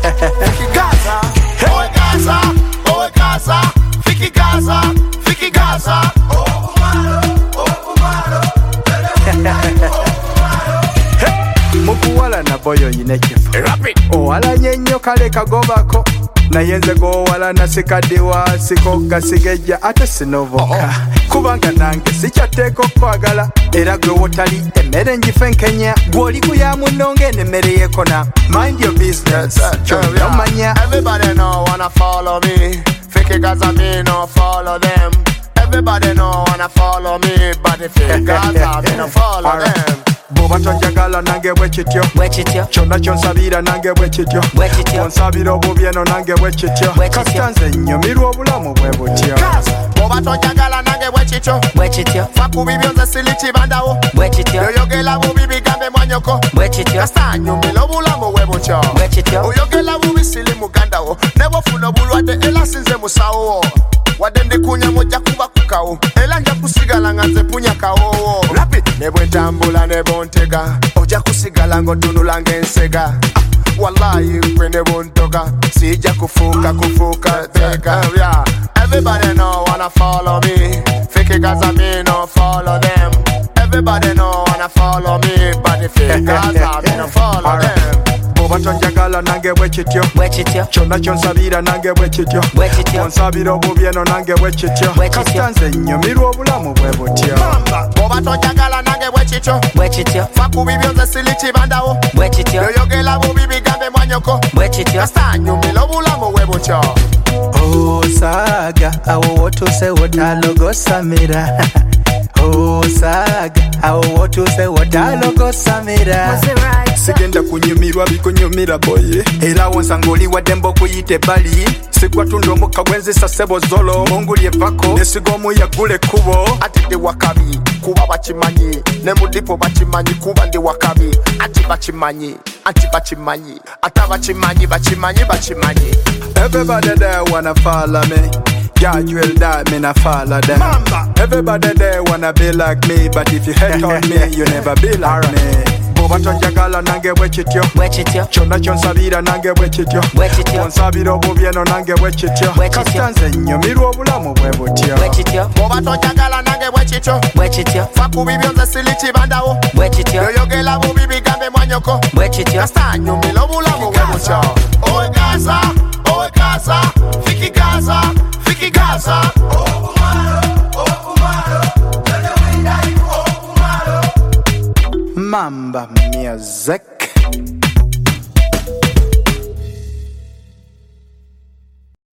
Vicky Gaza, oh Gaza, oh Gaza, Vicky Gaza, Vicky Gaza. Oh kumalo, mukuwala na boyo yinekifu rapid. owala nyenyo kale kagobako naye nze gowala nasikaddiwa siko gasigejja ate sinovoka kubanga nange sikyateeka okwagala era gwe wotali emmere njife nkenya gw'oli kuya munnonge n'emmere yekona mind your business kyonna omanya. Everybody know wanna follow me. Vicky Gaza me no follow them. Everybody know wanna follow me, but if you Gaza me no follow them. bw'oba tonjagala nange bwe kityo kyonna kyonsabira nange bwe kityo onsabira obubi eno nange bwe kityo kasita nze nnyumirwa obulamu bwe butyo. Bw'oba tonjagala nange bwe kityo fa ku bibyo nze siri kibandawo oyogera bubi bigambe mwanyoko kasita nnyumira obulamu bwe butyo oyogera bubi siri mugandawo ne bw'ofuna obulwadde era sinze musawo wadde ndikunya mujja kuba kukawo era nja kusigala nga nze punya kawowo ne bwentambula ne bontega ojja kusigala ng'otunula ng'ensega wallahi gwe ne bontoga sijja kufuuka tega. Everybody know wanna follow me. Vicky Gaza me no follow them. Everybody know wanna follow me, but if you Gaza me no follow them. bw'oba tonjagala nange bwe kityo kyonna kyonsabira nange bwe kityo onsabira obubi eno nange bwe kityo kasita nze nnyumirwa obulamu bwe butyo. Bw'oba tonjagala nange bwe kityo fa ku bibyo nze siri kibandawo oyogera bubi bigambe mwanyoko kasita nnyumira obulamu bwe butyo. Osaga awo wotuse wotalogosamira Osaga awo wotuse wotalogosamira sigenda kunyumirwa bikunyumira boye era wonsanga oli wadde mb'okuyita ebbali sigwatunda omukka gwenzisa ssebo zolo mungulye vako nesiga omuyagula ekkubo ati ndi wakabi kuba bakimanyi ne mudipo bakimanyi kuba ndi wakabi ati bakimanyi ate bakimanyi. Everybody there wanna follow me. Yeah, you will die, me not follow them. Everybody there wanna be like me, but if you hate on me, you never be like me. Bw'oba tonjagala nange bwe kityo kyonna kyonsabira nange bwe kityo onsabira obubi eno nange bwe kityo kasita nze nnyumirwa obulamu bwe butyo. Bw'oba tonjagala nange bwe kityo fa ku bibyo nze siri kibandawo oyogera bubi bigambe mwanyoko kasita nnyumira obulamu bwe butyo. Oh Gaza, oh Gaza, Vicky Gaza, Vicky Gaza. Oh kumalo, Mamba music.